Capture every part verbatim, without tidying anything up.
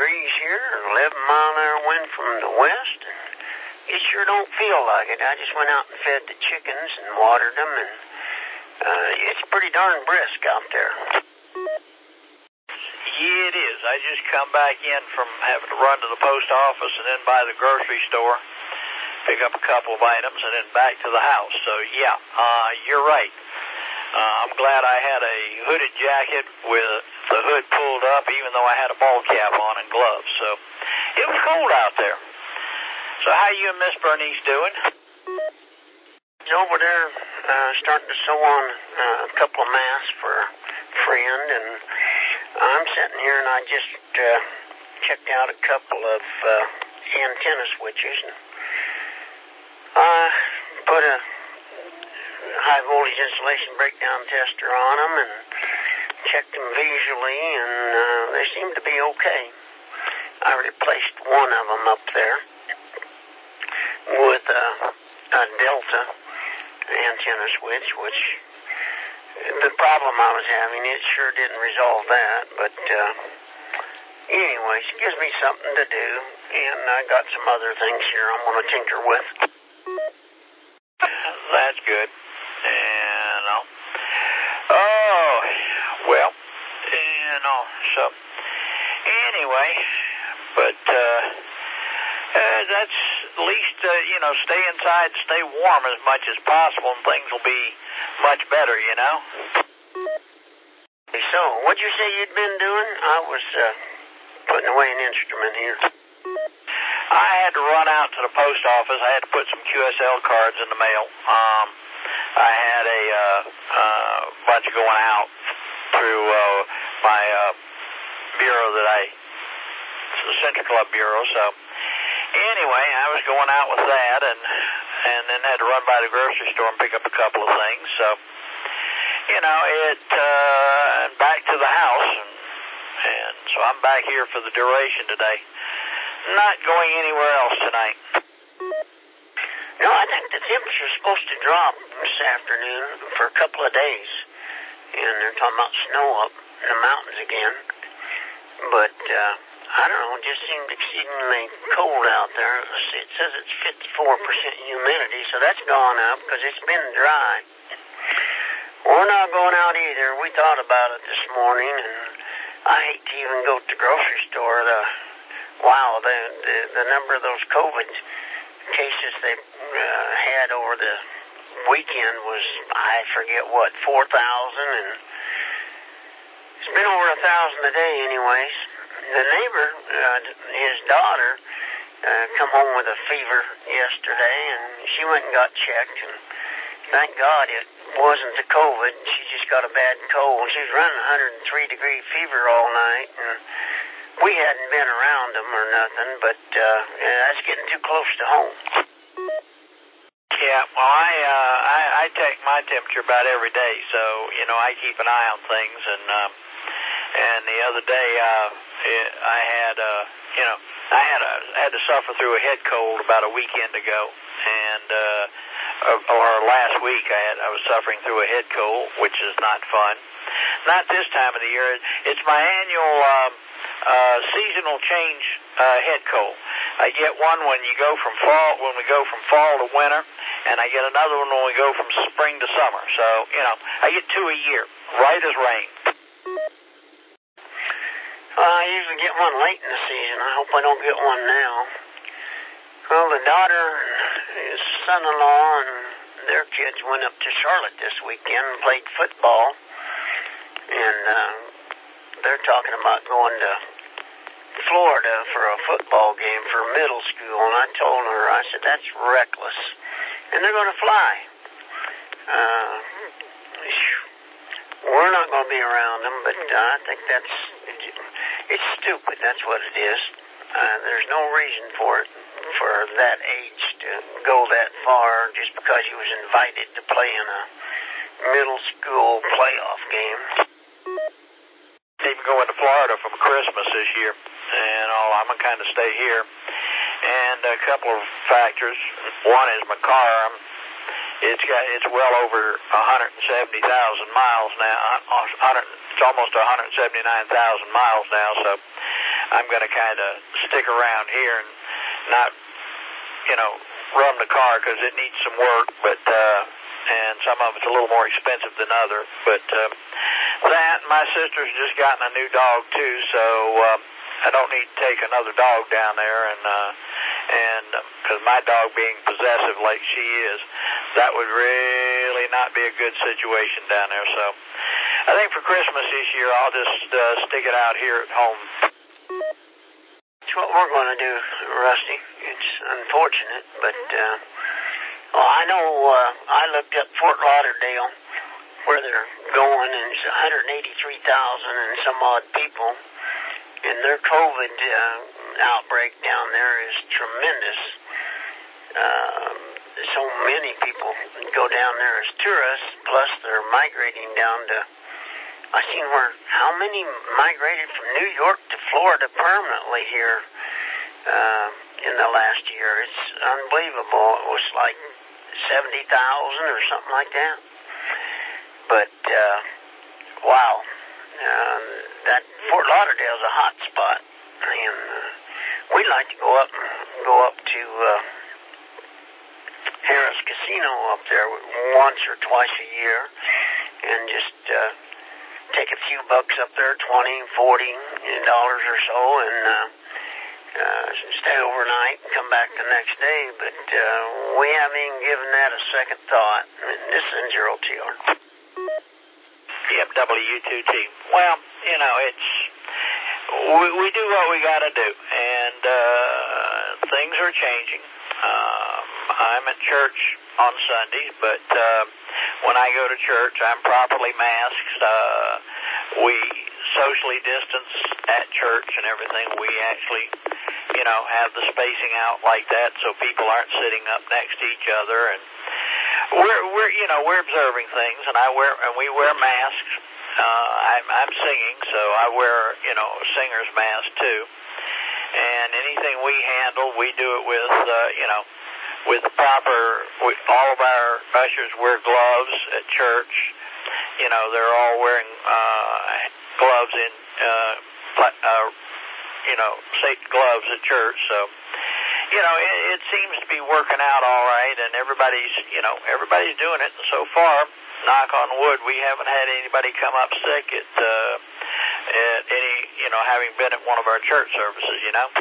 degrees here, eleven mile an hour wind from the west, and it sure don't feel like it. I just went out and fed the chickens and watered them, and uh, it's pretty darn brisk out there. Yeah, it is. I just come back in from having to run to the post office and then by the grocery store, pick up a couple of items, and then back to the house. So, yeah, uh, you're right. Uh, I'm glad I had a hooded jacket with the hood pulled up, even though I had a ball cap on and gloves. So, it was cold out there. So, how you and Miss Bernice doing? He's over there uh, starting to sew on uh, a couple of masks for a friend, and I'm sitting here and I just uh, checked out a couple of uh, antenna switches. And I put a high voltage insulation breakdown tester on them and checked them visually, and uh, they seem to be okay. I replaced one of them up there with a, a Delta antenna switch, which the problem I was having, it sure didn't resolve that, but uh, anyways, it gives me something to do, and I got some other things here I'm going to tinker with. That's good. And, uh, oh, well, you know, so, anyway, but, uh, uh, that's at least, uh, you know, stay inside, stay warm as much as possible, and things will be much better, you know? So, what'd you say you'd been doing? I was, uh, putting away an instrument here. I had to run out to the post office. I had to put some Q S L cards in the mail. Um, I had a, uh, uh, bunch going out through, uh, my, uh, bureau that I, the Century Club Bureau, so, anyway, I was going out with that, and and then had to run by the grocery store and pick up a couple of things. So, you know, it uh, and back to the house, and and so I'm back here for the duration today. Not going anywhere else tonight. No, I think the temperature's supposed to drop this afternoon for a couple of days, and they're talking about snow up in the mountains again. But uh, I don't know, it just seemed exceedingly cold out there. It says it's fifty-four percent humidity, so that's gone up because it's been dry. We're not going out either. We thought about it this morning, and I hate to even go to the grocery store. The, wow, the, the, the number of those COVID cases they uh, had over the weekend was, I forget what, four thousand, and it's been over a thousand a day anyways. The neighbor, uh, his daughter, uh, come home with a fever yesterday, and she went and got checked, and thank God it wasn't the COVID. She just got a bad cold. She was running one hundred three degree fever all night, and we hadn't been around them or nothing, but uh, yeah, that's getting too close to home. Yeah, well, I, uh, I I take my temperature about every day, so, you know, I keep an eye on things, and um, and the other day, uh, it, I had, uh, you know, I had a had to suffer through a head cold about a weekend ago, and uh, or last week I had I was suffering through a head cold, which is not fun. Not this time of the year. It's my annual um, uh, seasonal change uh, head cold. I get one when you go from fall when we go from fall to winter, and I get another one when we go from spring to summer. So, you know, I get two a year, right as rain. Uh, I usually get one late in the season. I hope I don't get one now. Well, the daughter, his son-in-law, and their kids went up to Charlotte this weekend and played football. And uh, they're talking about going to Florida for a football game for middle school. And I told her, I said, that's reckless. And they're going to fly. Uh, we're not going to be around them, but uh, I think that's... It's stupid, that's what it is. Uh, there's no reason for it, for that age to go that far just because he was invited to play in a middle school playoff game. Even going to Florida for Christmas this year, and all, I'm going to kind of stay here. And a couple of factors. One is my car. I'm, it's got it's well over one hundred seventy thousand miles now. one hundred, it's almost one hundred seventy-nine thousand miles now, so I'm going to kind of stick around here and not, you know, run the car because it needs some work, but uh, and some of it's a little more expensive than other. But uh, that, my sister's just gotten a new dog too, so uh, I don't need to take another dog down there, and uh, and because my dog being possessive like she is, that would really not be a good situation down there. So I think for Christmas this year, I'll just uh, stick it out here at home. That's what we're going to do, Rusty. It's unfortunate, but uh, well, I know uh, I looked up Fort Lauderdale, where they're going, and it's one hundred eighty-three thousand and some odd people, and their COVID uh, outbreak down there is tremendous. Uh, so many people go down there as tourists, plus they're migrating down to, I seen where, how many migrated from New York to Florida permanently here uh, in the last year. It's unbelievable. It was like seventy thousand or something like that. But, uh, wow, uh, that Fort Lauderdale is a hot spot. And uh, we'd like to go up, go up to uh, Harris Casino up there once or twice a year and just uh, take a few bucks up there, twenty, forty dollars or so, and uh, uh, stay overnight and come back the next day. But uh, we haven't even given that a second thought. This is zero T R. Yep, W two T. Well, you know, it's we, we do what we got to do, and uh, things are changing. Um, I'm at church on Sundays, but uh, when I go to church, I'm properly masked. Uh, we socially distance at church and everything. We actually, you know, have the spacing out like that so people aren't sitting up next to each other. And we're, we're, you know, we're observing things, and I wear, and we wear masks. Uh, I'm, I'm singing, so I wear, you know, a singer's mask too. And anything we handle, we do it with, uh, you know, with the proper, we, all of our ushers wear gloves at church. You know, they're all wearing uh, gloves in, uh, uh, you know, safety gloves at church. So, you know, it, it seems to be working out all right, and everybody's, you know, everybody's doing it. And so far, knock on wood, we haven't had anybody come up sick at, uh, at any, you know, having been at one of our church services, you know.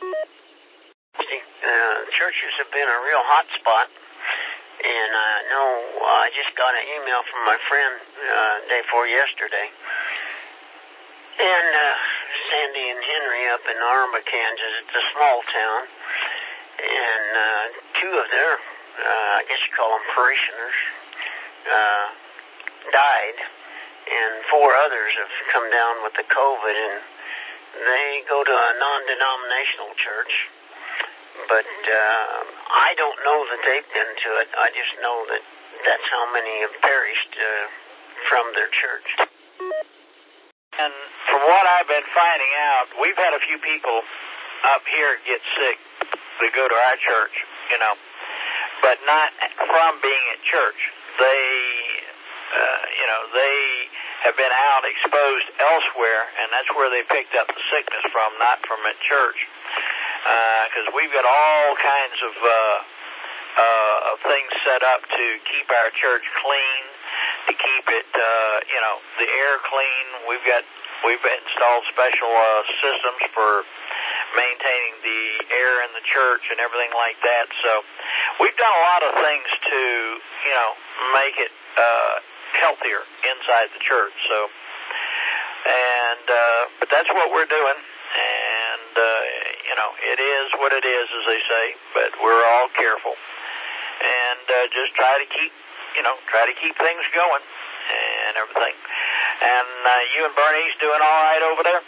Uh, churches have been a real hot spot, and I know uh, I just got an email from my friend uh, day before yesterday, and uh, Sandy and Henry up in Arma, Kansas. It's a small town, and uh, two of their, uh, I guess you call them parishioners, uh, died, and four others have come down with the COVID, and they go to a non-denominational church. But uh, I don't know that they've been to it. I just know that that's how many have perished uh, from their church. And from what I've been finding out, we've had a few people up here get sick that go to our church, you know, but not from being at church. They, uh, you know, they have been out exposed elsewhere, and that's where they picked up the sickness from, not from at church. Because uh, we've got all kinds of, uh, uh, of things set up to keep our church clean, to keep it, uh, you know, the air clean. We've got we've installed special uh, systems for maintaining the air in the church and everything like that. So we've done a lot of things to, you know, make it uh, healthier inside the church. So, and uh, but that's what we're doing. And, uh, you know, it is what it is, as they say, but we're all careful. And uh, just try to keep, you know, try to keep things going and everything. And uh, you and Bernice doing all right over there?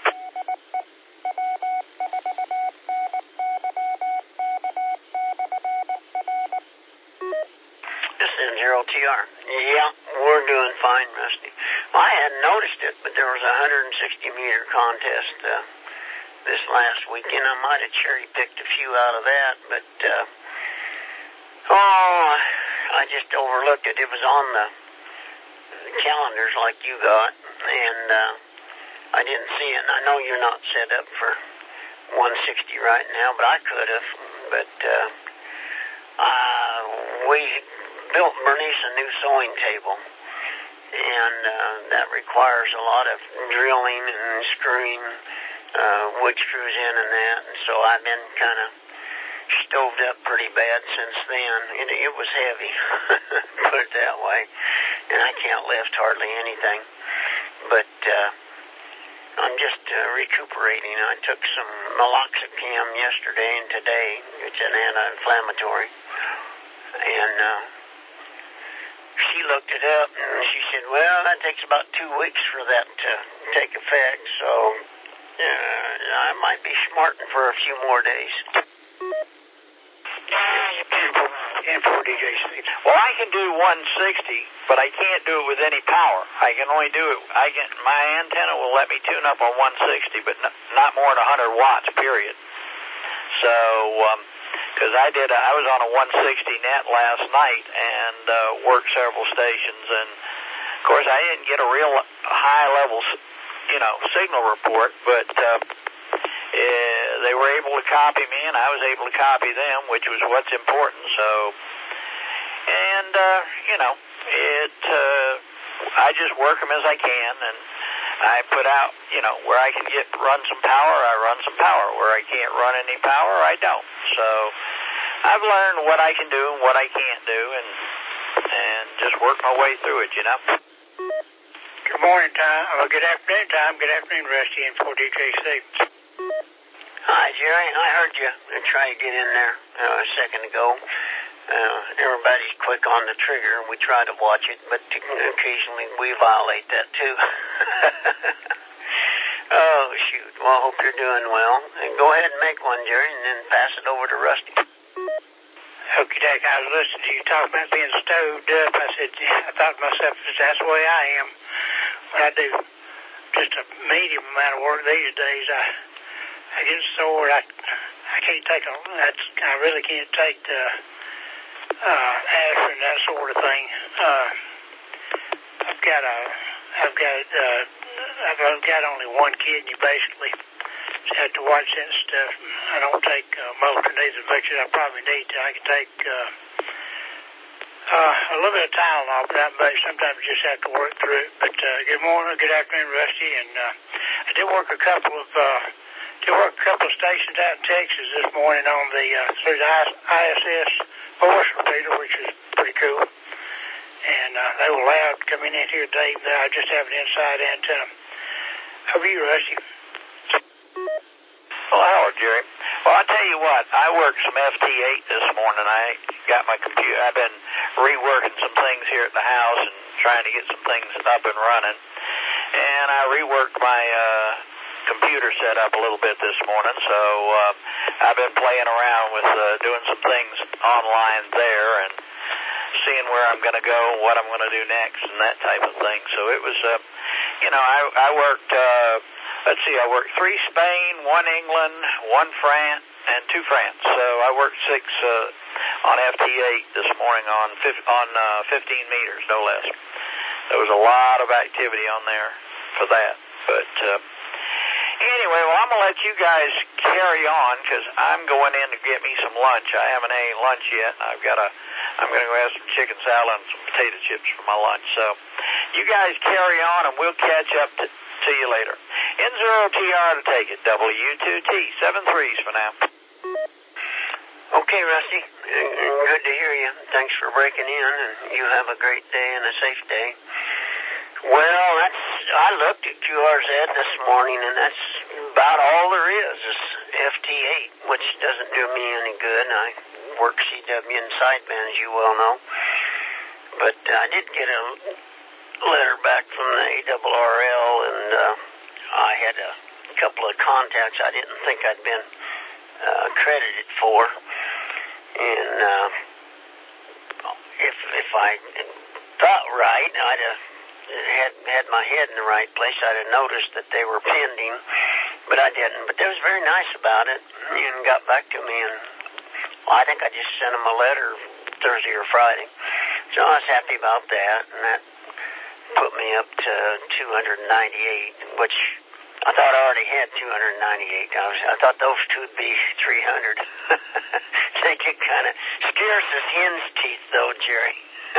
This is zero T R. Yeah, we're doing fine, Rusty. Well, I hadn't noticed it, but there was a one hundred sixty meter contest uh, this last weekend. I might have cherry-picked a few out of that, but, uh, oh, I just overlooked it. It was on the calendars like you got, and uh, I didn't see it. And I know you're not set up for one sixty right now, but I could have. But uh, uh, we built Bernice a new sewing table, and uh, that requires a lot of drilling and screwing uh, wood screws in and that, and so I've been kind of stoved up pretty bad since then. It, it was heavy, put it that way, and I can't lift hardly anything. But uh, I'm just uh, recuperating. I took some meloxicam yesterday and today. It's an anti-inflammatory, and uh, she looked it up, and she said, well, that takes about two weeks for that to take effect, so uh, I might be smarting for a few more days. And for D J C. Well, I can do one sixty, but I can't do it with any power. I can only do it, I can, my antenna will let me tune up on one sixty, but not, not more than one hundred watts, period. So, um, because I did, a, I was on a one sixty net last night and uh, worked several stations, and of course I didn't get a real high level, you know, signal report, but uh, uh, they were able to copy me, and I was able to copy them, which was what's important. So, and uh, you know, it, uh, I just work them as I can, and I put out, you know, where I can get run some power, I run some power. Where I can't run any power, I don't. So I've learned what I can do and what I can't do, and and just work my way through it, you know. Good morning, Tom. Oh, good afternoon, Tom. Good afternoon, Rusty, and for D J C. Hi, Jerry. I heard you try to get in there uh, a second ago. Uh, everybody's quick on the trigger, and we try to watch it, but occasionally we violate that too. Oh, shoot. Well, I hope you're doing well. And go ahead and make one, Jerry, and then pass it over to Rusty. Okay, Dick, I was listening to you talk about being stoved up. I said, I thought to myself, that's the way I am. When I do just a medium amount of work these days, I I get sore. I I can't take a. That's I really can't take the uh, aspirin, that sort of thing. Uh, I've got a. I've got. Uh, I've got only one kidney basically. Just have to watch that stuff. I don't take uh, Motrin as much as I probably need to. I can take uh, uh, a little bit of Tylenol, but not much. Sometimes you just have to work through it. But uh, good morning, good afternoon, Rusty. And uh, I did work a couple of. Uh, They worked a couple of stations out in Texas this morning on the uh, through the I S S voice repeater, which is pretty cool. And uh, they were loud coming in here today. I just have an inside antenna. How are you, Rusty? Well, hello, Jerry. Well, I tell you what, I worked some F T eight this morning. I got my computer. I've been reworking some things here at the house and trying to get some things up and running. And I reworked my uh, computer set up a little bit this morning, so uh, I've been playing around with uh, doing some things online there and seeing where I'm going to go, what I'm going to do next, and that type of thing. So it was, uh, you know, I, I worked, uh, let's see, I worked three Spain, one England, one France, and two France. So I worked six uh, on F T eight this morning on fif- on uh, fifteen meters, no less. There was a lot of activity on there for that, but... Uh, Anyway, well, I'm going to let you guys carry on because I'm going in to get me some lunch. I haven't had any lunch yet. I've got a, I'm going to go have some chicken salad and some potato chips for my lunch. So you guys carry on and we'll catch up to, to you later. N zero T R to take it. W two T, seven threes for now. Okay, Rusty. Good to hear you. Thanks for breaking in, and you have a great day and a safe day. Well, that's, I looked at Q R Z this morning, and that's about all there is, is F T eight, which doesn't do me any good. I work C W in sideband, as you well know. But uh, I did get a letter back from the A R R L, and uh, I had a couple of contacts I didn't think I'd been uh, credited for. And uh, if, if I thought right, I'd have had had my head in the right place, I'd have noticed that they were pending, but I didn't. But they was very nice about it and got back to me, and well, I think I just sent them a letter Thursday or Friday. So I was happy about that, and that put me up to two hundred ninety-eight, which I thought I already had two hundred ninety-eight. I, was, I thought those two would be three hundred. They get kind of scarce as hen's teeth, though, Jerry.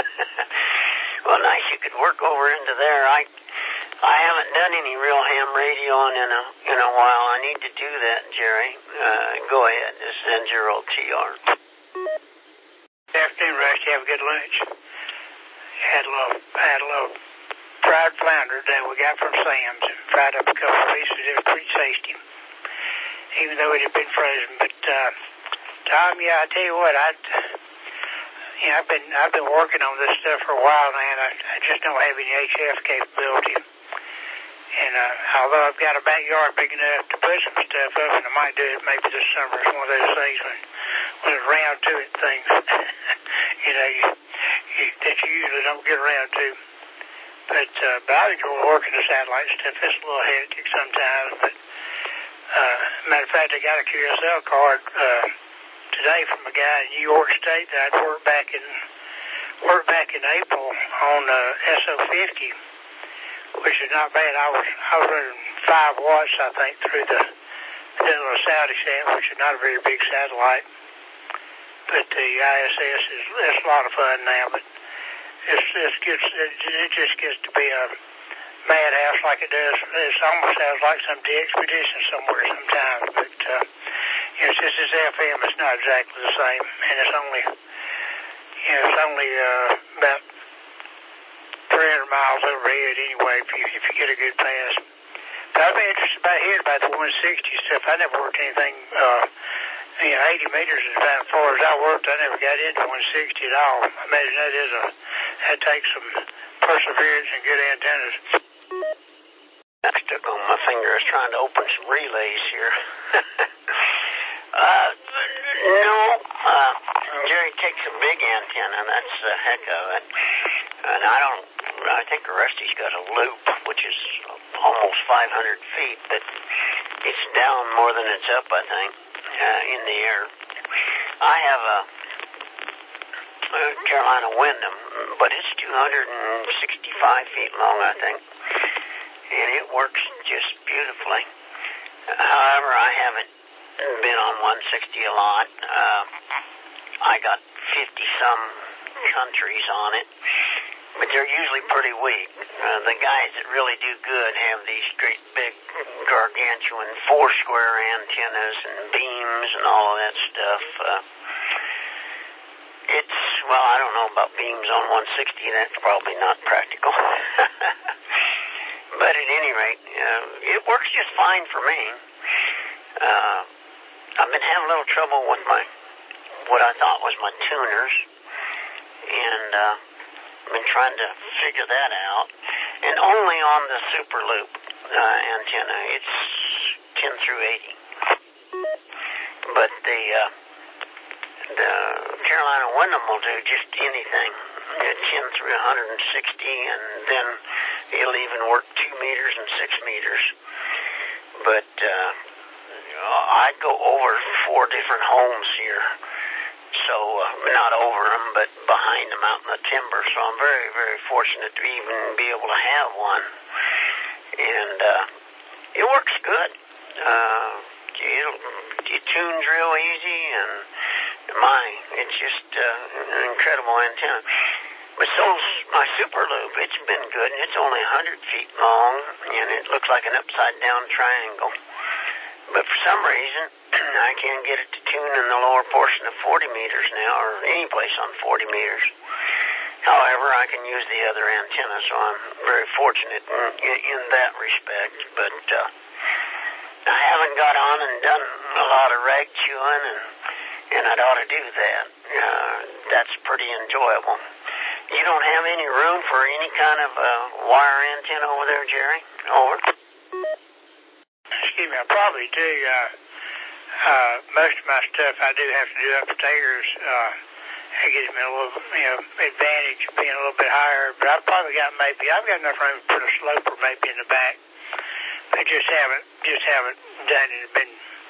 Well, nice you could work over into there. I I haven't done any real ham radioing in a in a while. I need to do that, Jerry. Uh, go ahead. Just send your old T R. Good afternoon, Rusty. Have a good lunch. Had a little, had a little fried flounder that we got from Sam's. Fried up a couple of pieces. It was pretty tasty, even though it had been frozen. But uh, Tom, yeah, I tell you what, I, you know, I've been I've been working on this stuff for a while now, and I, I just don't have any H F capability. And uh, although I've got a backyard big enough to put some stuff up, and I might do it maybe this summer. It's one of those things when when it's round to it things, you know, you, you, that you usually don't get around to. But, uh, but I enjoy working the satellite stuff. It's a little hectic sometimes, but uh, matter of fact, I got a Q S L card uh, today from a guy in New York State that I'd worked back in worked back in April on uh, S O fifty, which is not bad. I was I was running five watts, I think, through the little Saudi sat, which is not a very big satellite. But the I S S is it's a lot of fun now, but it's, it's gets, it, it just gets to be a madhouse like it does. It almost sounds like some expedition somewhere sometimes, but uh, you know, since it's F M, it's not exactly the same, and it's only you know it's only uh, about three hundred miles overhead anyway if you if you get a good pass. But I've been interested about hearing about the one sixty stuff. I never worked anything. Uh, You know, eighty meters is about as far as I worked. I never got into one sixty at all. I imagine that is a, that takes some perseverance and good antennas. I stuck on my finger. I was trying to open some relays here. uh, no, uh, Jerry takes a big antenna. That's a heck of it. And I don't, I think Rusty's got a loop, which is almost five hundred feet, but it's down more than it's up, I think. Uh, in the air. I have a, a Carolina Wyndham, but it's two hundred sixty-five feet long, I think, and it works just beautifully. However, I haven't been on one sixty a lot. Uh, I got fifty-some countries on it, but they're usually pretty weak. Uh, the guys that really do good have these great big gargantuan four square antennas and beams and all of that stuff. Uh, it's, well, I don't know about beams on one sixty. That's probably not practical. But at any rate, uh, it works just fine for me. Uh, I've been having a little trouble with my, what I thought was my tuners. And, uh, I've been trying to figure that out, and only on the Super Loop uh, antenna. It's ten through eighty, but the uh, the Carolina Wyndham will do just anything, uh, ten through one hundred sixty, and then it'll even work two meters and six meters. But uh, I go over four different homes here. So, uh, not over them, but behind them out in the timber. So I'm very, very fortunate to even be able to have one. And uh, it works good. Uh, it'll, it tunes real easy, and my, it's just uh, an incredible antenna. But so's my Super Loop. It's been good, and it's only one hundred feet long, and it looks like an upside-down triangle. But for some reason, I can't get it to tune in the lower portion of forty meters now, or any place on forty meters. However, I can use the other antenna, so I'm very fortunate in, in, in that respect. But uh, I haven't got on and done a lot of rag chewing, and, and I'd ought to do that. Uh, that's pretty enjoyable. You don't have any room for any kind of uh, wire antenna over there, Jerry? Over. Excuse me, I probably do. Uh, uh, most of my stuff I do have to do upstairs. Uh, that gives me a little, you know, advantage of being a little bit higher. But I've probably got maybe, I've got enough room to put a sloper maybe in the back. I just haven't, just haven't done it. I've been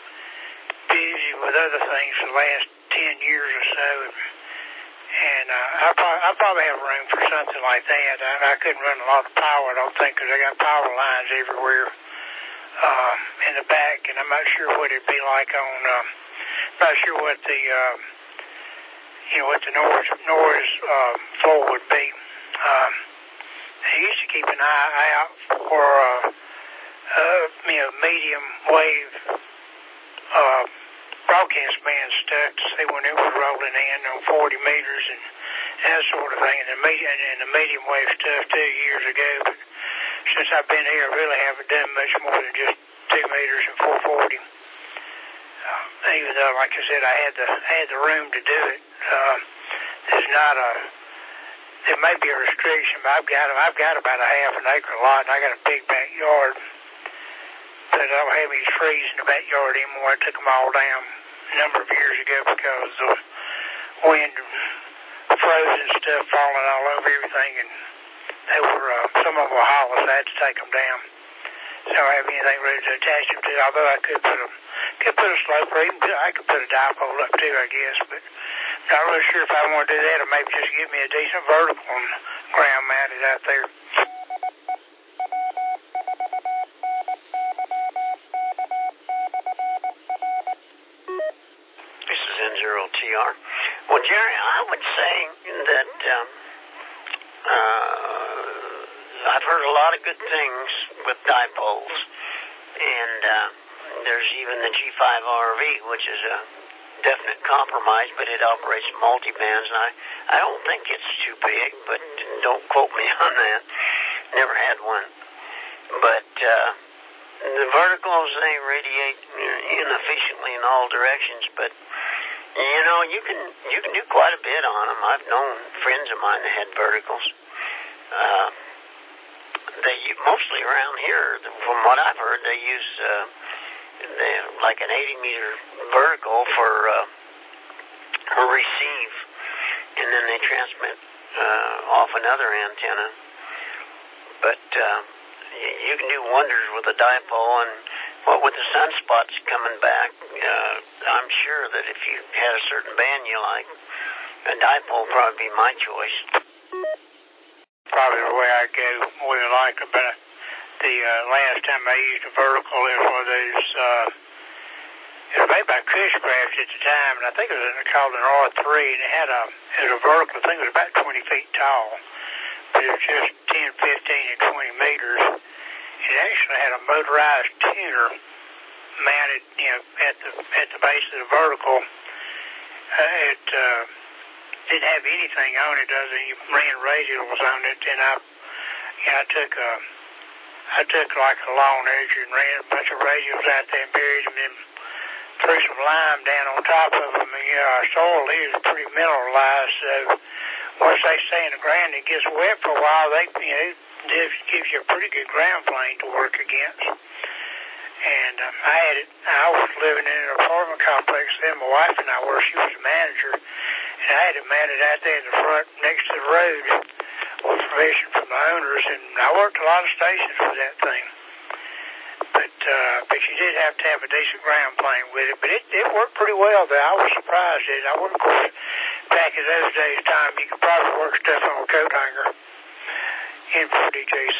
busy with other things for the last ten years or so. And uh, I, probably, I probably have room for something like that. I, I couldn't run a lot of power, I don't think, because I got power lines everywhere um, in the back, and I'm not sure what it'd be like on. Um, not sure what the uh, you know what the noise noise uh, floor would be. Um, I used to keep an eye out for uh, uh, you know medium wave uh, broadcast band stuff to see when it was rolling in on forty meters and that sort of thing, and the medium and the medium wave stuff two years ago. But since I've been here, I really haven't done much more than just two meters and four forty. Uh, even though, like I said, I had the I had the room to do it. Uh, there's not a there may be a restriction, but I've got I've got about a half an acre lot, and I got a big backyard. But I don't have any trees in the backyard anymore. I took them all down a number of years ago because of wind, frozen stuff falling all over everything, and they were uh, some of them were hollow, so I had to take them down. So I don't have anything ready to attach them to. Although I could put a could put a slope, or even I could put a dipole up too, I guess. But not really sure if I want to do that, or maybe just give me a decent vertical and ground mounted out there. This is N zero T R. Well, Jerry, I would say that um, uh, I've heard a lot of good things with dipoles, and uh, there's even the G five R V, which is a definite compromise, but it operates multi-bands, and I, I don't think it's too big, but don't quote me on that. Never had one. But uh, the verticals, they radiate inefficiently in all directions, but you know, you can you can do quite a bit on them. I've known friends of mine that had verticals. Uh, they mostly around here, from what I've heard, they use uh, they, like an eighty meter vertical for uh, for receive, and then they transmit uh, off another antenna. But uh, you, you can do wonders with a dipole, and what with the sunspots coming back, uh, I'm sure that if you had a certain band you like, a dipole would probably be my choice. Probably the way I go more than like it, but the uh, last time I used a vertical, it was one of those, uh, it was made by Cushcraft at the time, and I think it was called an R three, and it had a, it was a vertical, I think it was about twenty feet tall, but it was just ten, fifteen, and twenty meters. It actually had a motorized tuner mounted, you know, at the at the base of the vertical. Uh, it uh, didn't have anything on it other than you ran radials on it, and I, you know, I took a, I took like a lawn edge and ran a bunch of radials out there and buried them, and threw some lime down on top of them. And you know, our soil here is pretty mineralized, so once they stay in the ground, it gets wet for a while. They, you know, this gives you a pretty good ground plane to work against. And um, I had it, I was living in an apartment complex then, my wife and I were, she was a manager, and I had it mounted out there in the front next to the road with permission from the owners, and I worked a lot of stations with that thing. But uh, but you did have to have a decent ground plane with it, but it, it worked pretty well there. I was surprised at it. I worked, of course, back in those days' time, you could probably work stuff on a coat hanger in for D J C.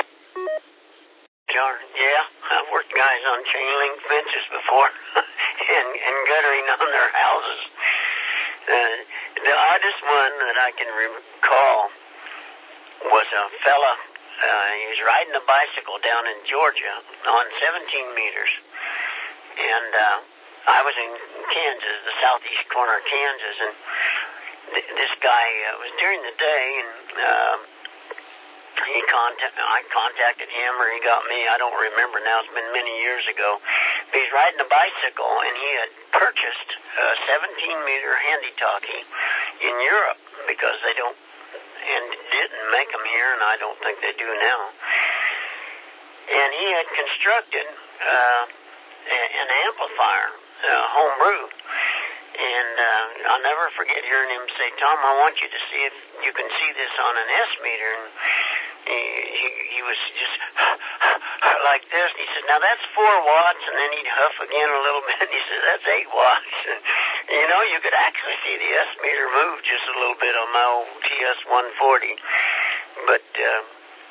John, yeah, I've worked guys on chain link fences before and, and guttering on their houses. Uh, the oddest one that I can recall was a fella, uh, he was riding a bicycle down in Georgia on seventeen meters. And uh, I was in Kansas, the southeast corner of Kansas, and th- this guy uh, was during the day, and uh, He contact, I contacted him, or he got me. I don't remember now. It's been many years ago. But he's riding a bicycle, and he had purchased a seventeen meter handy-talkie in Europe because they don't, and didn't make them here, and I don't think they do now. And he had constructed uh, an amplifier, uh, homebrew. And uh, I'll never forget hearing him say, "Tom, I want you to see if you can see this on an S meter." And he, he, he was just like this. And he said, "Now that's four watts." And then he'd huff again a little bit. And he said, "That's eight watts." And, you know, you could actually see the S meter move just a little bit on my old T S one forty. But uh,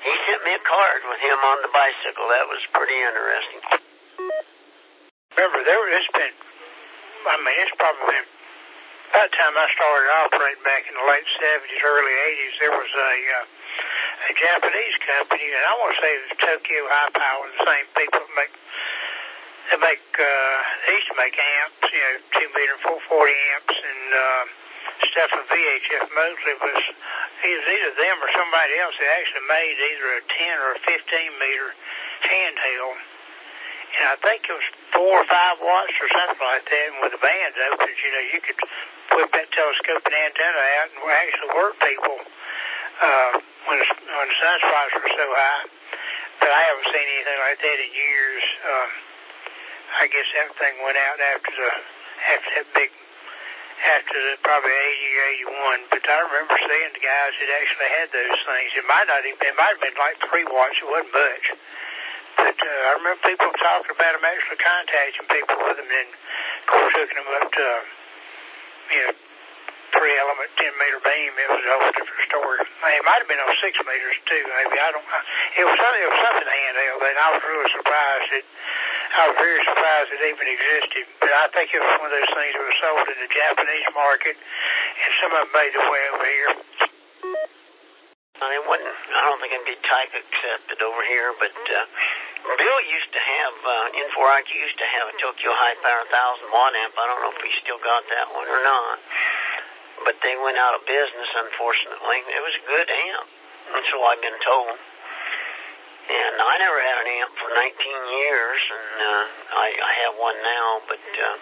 he sent me a card with him on the bicycle. That was pretty interesting. Remember, there was, it's been, I mean, it's probably been, by the time I started operating back in the late seventies, early eighties, there was a, uh, a Japanese company, and I want to say it was Tokyo High Power, the same people that make, they make, uh, they used to make amps, you know, two meter, four forty amps, and, uh, stuff from V H F Mosley was, it was either them or somebody else that actually made either a ten or a fifteen meter handheld. And I think it was four or five watts or something like that. And with the bands open, you know, you could whip that telescoping antenna out and actually work people uh, when, the, when the sunspots were so high. But I haven't seen anything like that in years. Um, I guess everything went out after the after that big, after the probably eighty or eighty-one. But I remember seeing the guys that actually had those things. It might not even, it might have been like three watts. It wasn't much. But uh, I remember people talking about them actually contacting people with them, and of course hooking them up to, you know, three element, ten meter beam. It was a whole different story. It might have been on six meters too, maybe. I don't. It was something. It was something handheld, and I was really surprised that. I was very surprised it even existed. But I think it was one of those things that was sold in the Japanese market, and some of them made their way over here. It wasn't, I don't think it'd be type accepted over here, but uh, Bill used to have, uh, N four I Q used to have a Tokyo High Power one thousand watt amp. I don't know if he still got that one or not, but they went out of business, unfortunately. It was a good amp, that's all I've been told. And I never had an amp for nineteen years, and uh, I, I have one now, but uh,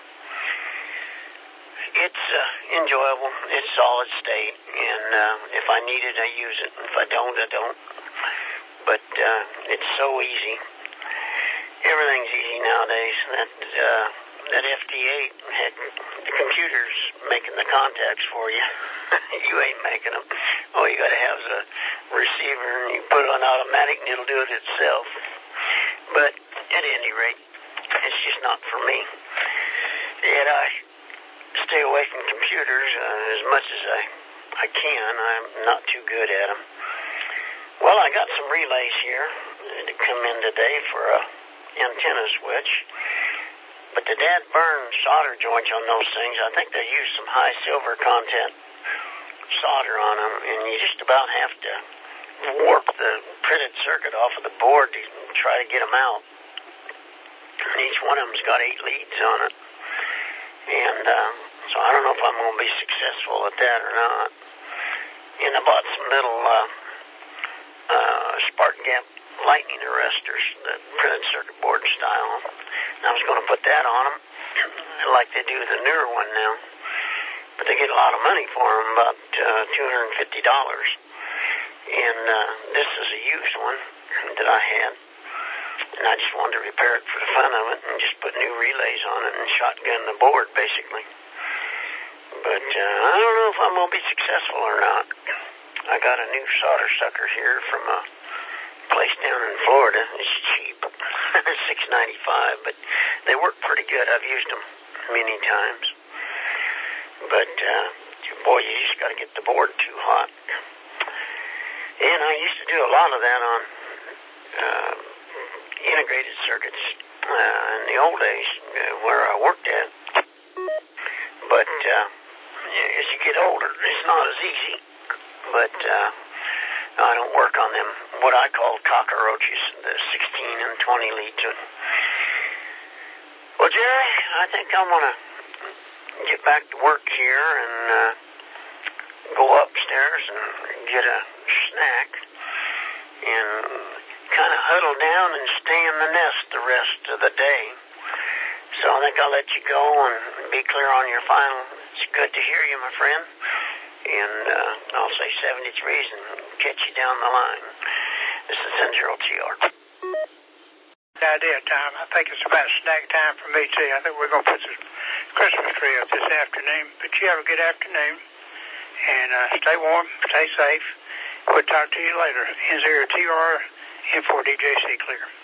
it's uh, enjoyable. It's solid state, and uh, if I need it, I use it. If I don't, I don't. But uh, it's so easy. Everything's easy nowadays. That uh, that F D eight had the computers making the contacts for you. You ain't making them. All you got to have is a receiver, and you put it on automatic, and it'll do it itself. But at any rate, it's just not for me. Yet I stay away from computers uh, as much as I, I can. I'm not too good at them. Well, I got some relays here to come in today for a antenna switch. But the dad burn solder joints on those things, I think they use some high silver content solder on them, and you just about have to warp the printed circuit off of the board to try to get them out. And each one of them's got eight leads on it. And um, so I don't know if I'm going to be successful at that or not. And I bought some little uh, uh, spark gap lightning arresters, the printed circuit board style. And I was going to put that on them, like they do the newer one now. But they get a lot of money for them, about uh, two hundred fifty dollars. And uh, this is a used one that I had. And I just wanted to repair it for the fun of it and just put new relays on it and shotgun the board, basically. But uh, I don't know if I'm going to be successful or not. I got a new solder sucker here from a place down in Florida. It's cheap, six ninety-five, but they work pretty good. I've used them many times. But, uh, boy, you just got to get the board too hot. And I used to do a lot of that on uh, integrated circuits uh, in the old days uh, where I worked at. But uh, as you get older, it's not as easy. But uh, I don't work on them, what I call cockroaches, the sixteen and twenty leads. Well, Jerry, I think I'm going to get back to work here and uh, go upstairs and get a snack and kind of huddle down and stay in the nest the rest of the day. So I think I'll let you go and be clear on your final. It's good to hear you, my friend. And uh, I'll say seventy-threes and catch you down the line. This is N zero T R. Good idea, Tom. I think it's about snack time for me, too. I think we're going to put this Christmas tree up this afternoon. But you have a good afternoon. And uh, stay warm, stay safe. We'll talk to you later. N zero T R, N four D J C clear.